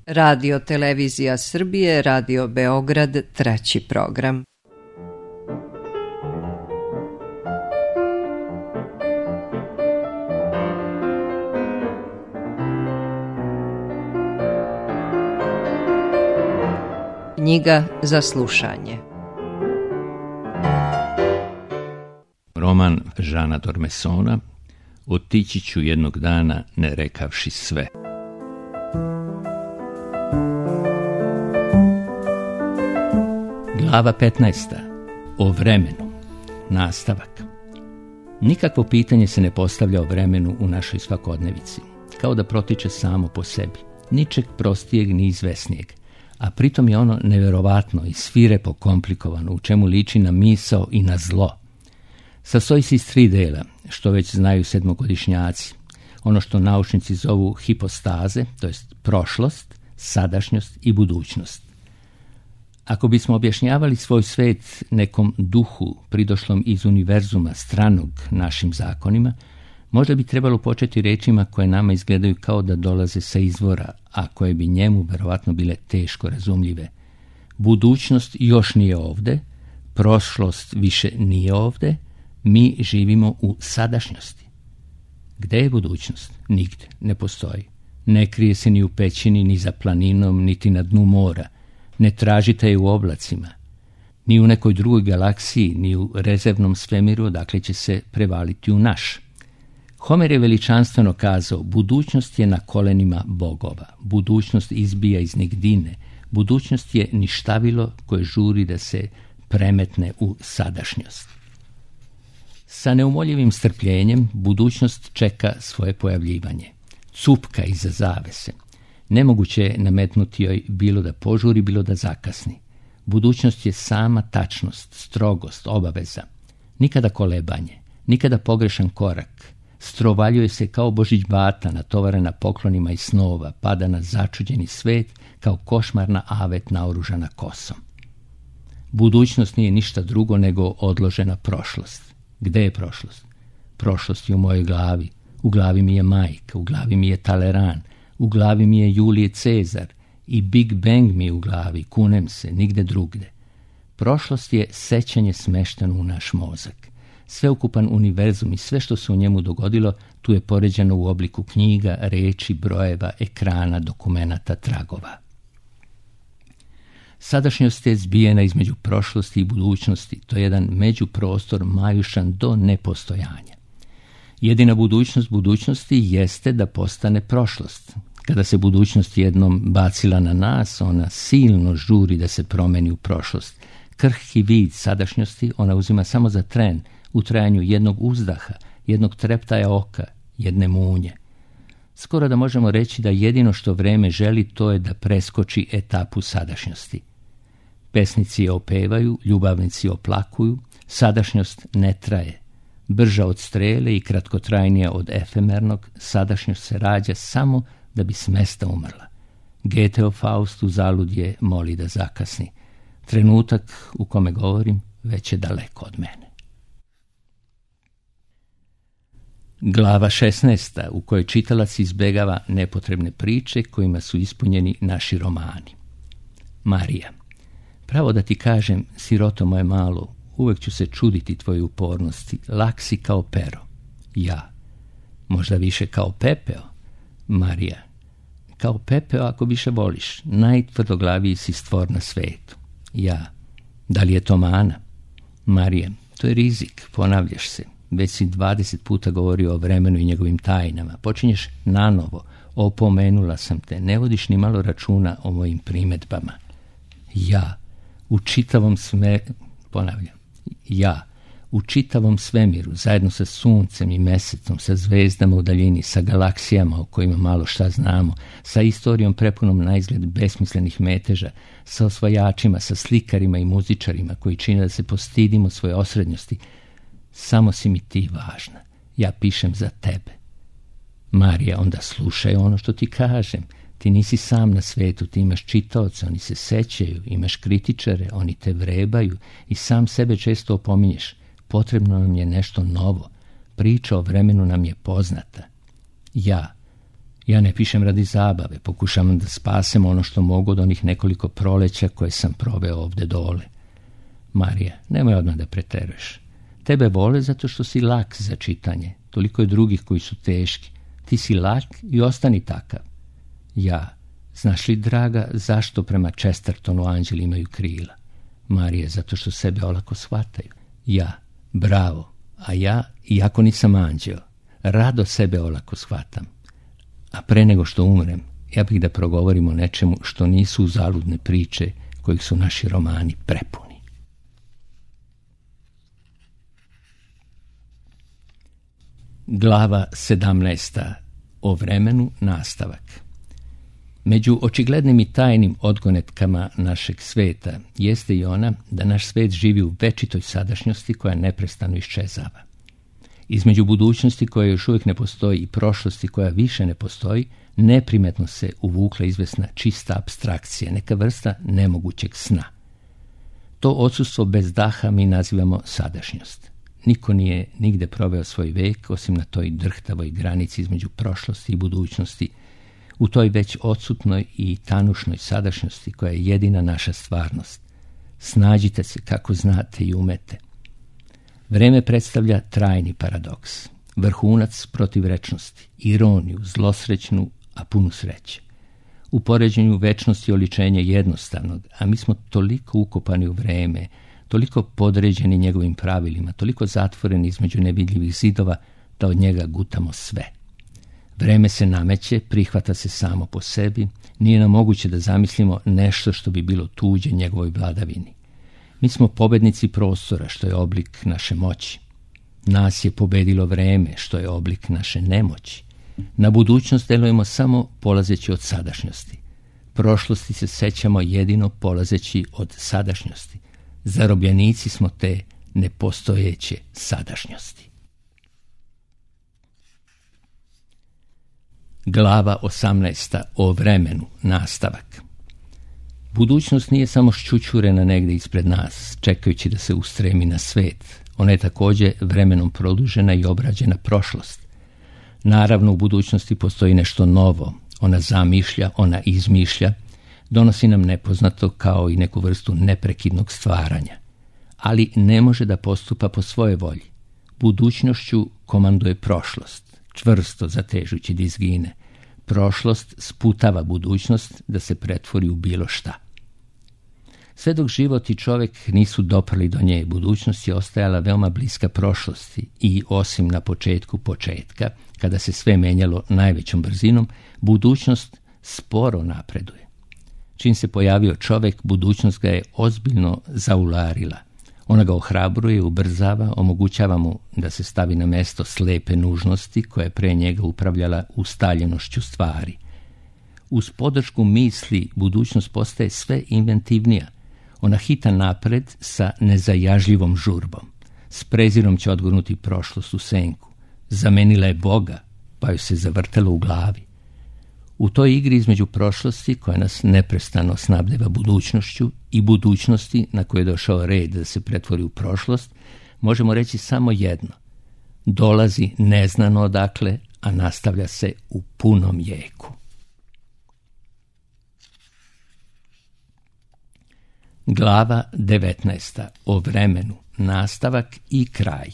Radio Televizija Srbije, Radio Beograd, 3. program. Knjiga za slušanje. Roman Žana Dormesona Otići ću jednog dana ne rekavši sve. Glava 15. O vremenu. Nastavak. Nikakvo pitanje se ne postavlja o vremenu u našoj svakodnevici, kao da protiče samo po sebi, ničeg prostijeg ni izvesnijeg, a pritom je ono neverovatno i svirepo komplikovano, u čemu liči na misao i na zlo. Sastoji se iz 3 dela, što već znaju sedmogodišnjaci, ono što naučnici zovu hipostaze, to jest prošlost, sadašnjost i budućnost. Ako bismo objašnjavali svoj svet nekom duhu pridošlom iz univerzuma stranog našim zakonima, možda bi trebalo početi rečima koje nama izgledaju kao da dolaze sa izvora, a koje bi njemu verovatno bile teško razumljive. Budućnost još nije ovde, prošlost više nije ovde, mi živimo u sadašnjosti. Gde je budućnost? Nigde, ne postoji. Ne krije se ni u pećini, ni za planinom, niti na dnu mora. Ne tražite je u oblacima. Ni u nekoj drugoj galaksiji, ni u rezervnom svemiru, odakle će se prevaliti u naš. Homer je veličanstveno kazao, budućnost je na kolenima bogova. Budućnost izbija iz nigdine. Budućnost je ništavilo koje žuri da se premetne u sadašnjost. Sa neumoljivim strpljenjem budućnost čeka svoje pojavljivanje. Cupka iza zavese. Nemoguće je nametnuti joj bilo da požuri, bilo da zakasni. Budućnost je sama tačnost, strogost, obaveza. Nikada kolebanje, nikada pogrešan korak. Strovaljuje se kao Božić bata natovarena poklonima i snova, pada na začuđeni svet kao košmarna avet naoružana kosom. Budućnost nije ništa drugo nego odložena prošlost. Gde je prošlost? Prošlost je u mojoj glavi. U glavi mi je majka, u glavi mi je Taleran, u glavi mi je Julije Cezar i Big Bang mi je u glavi, kunem se, nigde drugde. Prošlost je sećanje smešteno u naš mozak. Sveukupan univerzum i sve što se u njemu dogodilo, tu je poređeno u obliku knjiga, reči, brojeva, ekrana, dokumenata, tragova. Sadašnjost je zbijena između prošlosti i budućnosti. To je jedan međuprostor majušan do nepostojanja. Jedina budućnost budućnosti jeste da postane prošlost. Kada se budućnost jednom bacila na nas, ona silno žuri da se promeni u prošlost. Krhki vid sadašnjosti ona uzima samo za tren, u trajanju jednog uzdaha, jednog treptaja oka, jedne munje. Skoro da možemo reći da jedino što vreme želi to je da preskoči etapu sadašnjosti. Pesnici je opevaju, ljubavnici oplakuju, sadašnjost ne traje. Brža od strele i kratkotrajnija od efemernog, sadašnjost se rađa samo da bi s mesta umrla. Goetheov Faust u zaludje moli da zakasni. Trenutak u kome govorim već je daleko od mene. Glava 16. u kojoj čitalac izbegava nepotrebne priče kojima su ispunjeni naši romani. Marija. Pravo da ti kažem, siroto moje malo, uvek ću se čuditi tvojoj upornosti, lak si kao pero. Ja. Možda više kao pepeo. Marija. Kao pepeo ako više voliš, najtvrdoglaviji si stvor na svetu. Ja. Da li je to mana? Marija. To je rizik, ponavljaš se. Već si 20 puta govorio o vremenu i njegovim tajnama. Počinješ nanovo. Opomenula sam te. Ne vodiš ni malo računa o mojim primedbama. Ja. U čitavom u čitavom svemiru, zajedno sa suncem i mesecom, sa zvezdama u daljini, sa galaksijama o kojima malo šta znamo, sa istorijom prepunom naizgled besmislenih meteža, sa osvajačima, sa slikarima i muzičarima koji čine da se postidimo svoje osrednjosti, samo si mi ti važna. Ja pišem za tebe. Marija, onda slušaj ono što ti kažem. Ti nisi sam na svetu, ti imaš čitaoce, oni se sećaju, imaš kritičare, oni te vrebaju i sam sebe često opominješ. Potrebno nam je nešto novo. Priča o vremenu nam je poznata. Ja. Ja ne pišem radi zabave, pokušavam da spasem ono što mogu od onih nekoliko proleća koje sam proveo ovde dole. Marija, nemoj odmah da preteruješ. Tebe vole zato što si lak za čitanje. Toliko je drugih koji su teški. Ti si lak i ostani takav. Ja, znaš li, draga, zašto prema Chestertonu anđeli imaju krila? Marija, zato što sebe olako shvataju. Ja, bravo, a ja, iako nisam anđeo, rado sebe olako shvatam. A pre nego što umrem, ja bih da progovorim o nečemu što nisu zaludne priče kojih su naši romani prepuni. Glava 17. O vremenu, nastavak. Među očiglednim i tajnim odgonetkama našeg sveta jeste i ona da naš svet živi u večitoj sadašnjosti koja neprestano iščezava. Između budućnosti koja još uvijek ne postoji i prošlosti koja više ne postoji, neprimetno se uvukla izvesna čista apstrakcija, neka vrsta nemogućeg sna. To odsustvo bez daha mi nazivamo sadašnjost. Niko nije nigde proveo svoj vek osim na toj drhtavoj granici između prošlosti i budućnosti, u toj već odsutnoj i tanušnoj sadašnjosti koja je jedina naša stvarnost. Snađite se kako znate i umete. Vreme predstavlja trajni paradoks, vrhunac protivrečnosti, ironiju, zlosrećnu, a punu sreće. U poređenju večnosti oličenje jednostavnog, a mi smo toliko ukopani u vreme, toliko podređeni njegovim pravilima, toliko zatvoreni između nevidljivih zidova, da od njega gutamo sve. Vreme se nameće, prihvata se samo po sebi, nije nam moguće da zamislimo nešto što bi bilo tuđe njegovoj vladavini. Mi smo pobednici prostora, što je oblik naše moći. Nas je pobedilo vreme, što je oblik naše nemoći. Na budućnost delujemo samo polazeći od sadašnjosti. Prošlosti se sećamo jedino polazeći od sadašnjosti. Zarobljenici smo te nepostojeće sadašnjosti. Glava 18. O vremenu, nastavak. Budućnost nije samo šćućurena negde ispred nas, čekajući da se ustremi na svet. Ona je također vremenom produžena i obrađena prošlost. Naravno, u budućnosti postoji nešto novo. Ona zamišlja, ona izmišlja, donosi nam nepoznato kao i neku vrstu neprekidnog stvaranja. Ali ne može da postupa po svoje volji. Budućnošću komanduje prošlost, čvrsto zatežući da izgine. Prošlost sputava budućnost da se pretvori u bilo šta. Sve dok život i čovjek nisu doprli do nje, budućnost je ostajala veoma bliska prošlosti i osim na početku početka, kada se sve menjalo najvećom brzinom, budućnost sporo napreduje. Čim se pojavio čovjek, budućnost ga je ozbiljno zaularila. Ona ga ohrabruje, ubrzava, omogućava mu da se stavi na mesto slepe nužnosti koja je pre njega upravljala ustaljenošću stvari. Uz podršku misli budućnost postaje sve inventivnija. Ona hita napred sa nezajažljivom žurbom. S prezirom će odgurnuti prošlost u senku. Zamenila je Boga, pa joj se zavrtelo u glavi. U toj igri između prošlosti, koja nas neprestano snabdeva budućnošću, i budućnosti na kojoj je došao red da se pretvori u prošlost, možemo reći samo jedno. Dolazi neznano odakle, a nastavlja se u punom jeku. Glava 19. O vremenu, nastavak i kraj.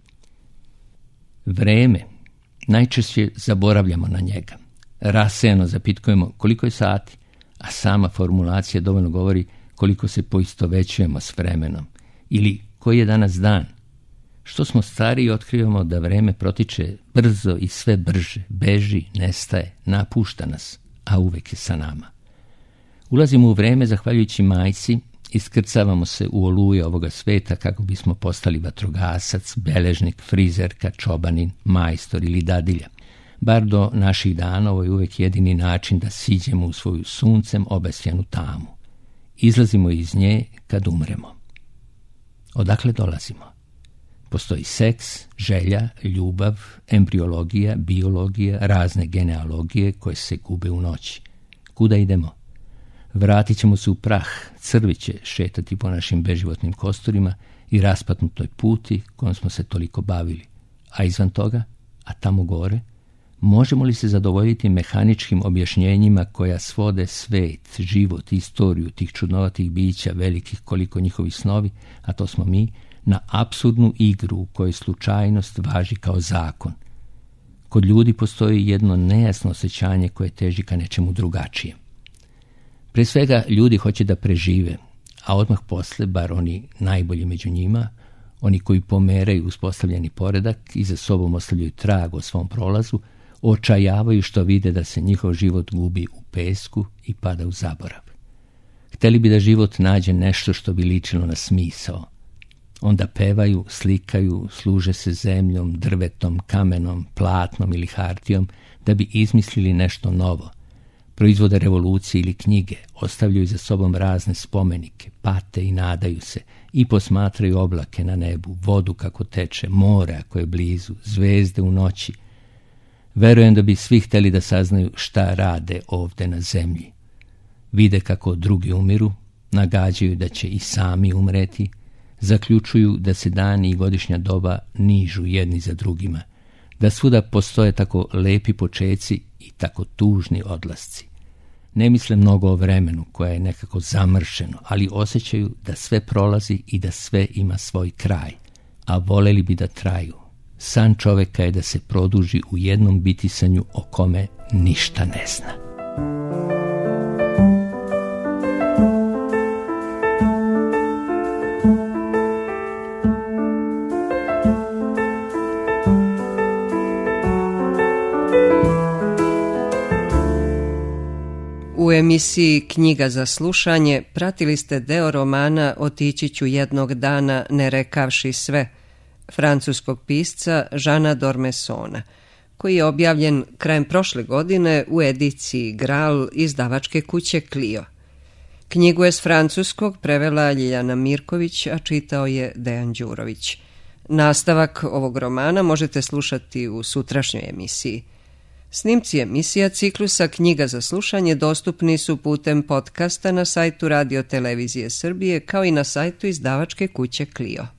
Vreme. Najčešće zaboravljamo na njega. Rasejano zapitkujemo koliko je sati, a sama formulacija dovoljno govori koliko se poistovećujemo s vremenom. Ili koji je danas dan. Što smo stariji, otkrivamo da vreme protiče brzo i sve brže, beži, nestaje, napušta nas, a uvek je sa nama. Ulazimo u vreme zahvaljujući majci, iskrcavamo se u oluje ovoga sveta kako bismo postali vatrogasac, beležnik, frizerka, čobanin, majstor ili dadilja. Bar do naših dana ovo je uvek jedini način da siđemo u svoju suncem obasjanu tamu. Izlazimo iz nje kad umremo. Odakle dolazimo? Postoji seks, želja, ljubav, embriologija, biologija, razne genealogije koje se gube u noći. Kuda idemo? Vratit ćemo se u prah, crvi će šetati po našim beživotnim kosturima i raspatnutoj puti kojom smo se toliko bavili. A izvan toga, a tamo gore, Možemo li se zadovoljiti mehaničkim objašnjenjima koja svode svet, život, istoriju tih čudnovatih bića, velikih koliko njihovi snovi, a to smo mi, na apsurdnu igru u kojoj slučajnost važi kao zakon? Kod ljudi postoji jedno nejasno osjećanje koje teži ka nečemu drugačijem. Pre svega, ljudi hoće da prežive, a odmah posle, bar oni najbolji među njima, oni koji pomeraju uspostavljeni poredak i za sobom ostavljaju trag o svom prolazu, očajavaju što vide da se njihov život gubi u pesku i pada u zaborav. Hteli bi da život nađe nešto što bi ličilo na smisao. Onda pevaju, slikaju, služe se zemljom, drvetom, kamenom, platnom ili hartijom da bi izmislili nešto novo. Proizvode revolucije ili knjige, ostavljaju za sobom razne spomenike, pate i nadaju se i posmatraju oblake na nebu, vodu kako teče, more ako je blizu, zvezde u noći. Verujem da bi svi hteli da saznaju šta rade ovde na zemlji. Vide kako drugi umiru, nagađaju da će i sami umreti, zaključuju da se dani i godišnja doba nižu jedni za drugima, da svuda postoje tako lepi počeci i tako tužni odlasci. Ne misle mnogo o vremenu koje je nekako zamršeno, ali osjećaju da sve prolazi i da sve ima svoj kraj, a voleli bi da traju. San čoveka je da se produži u jednom bitisanju o kome ništa ne zna. U emisiji Knjiga za slušanje pratili ste deo romana Otići ću jednog dana ne rekavši sve, francuskog pisca Jeana d'Ormessona, koji je objavljen krajem prošle godine u ediciji Graal izdavačke kuće Clio. Knjigu je s francuskog prevela Ljiljana Mirković, a čitao je Dejan Đurović. Nastavak ovog romana možete slušati u sutrašnjoj emisiji. Snimci emisija ciklusa Knjiga za slušanje dostupni su putem podcasta na sajtu Radio Televizije Srbije kao i na sajtu izdavačke kuće Clio.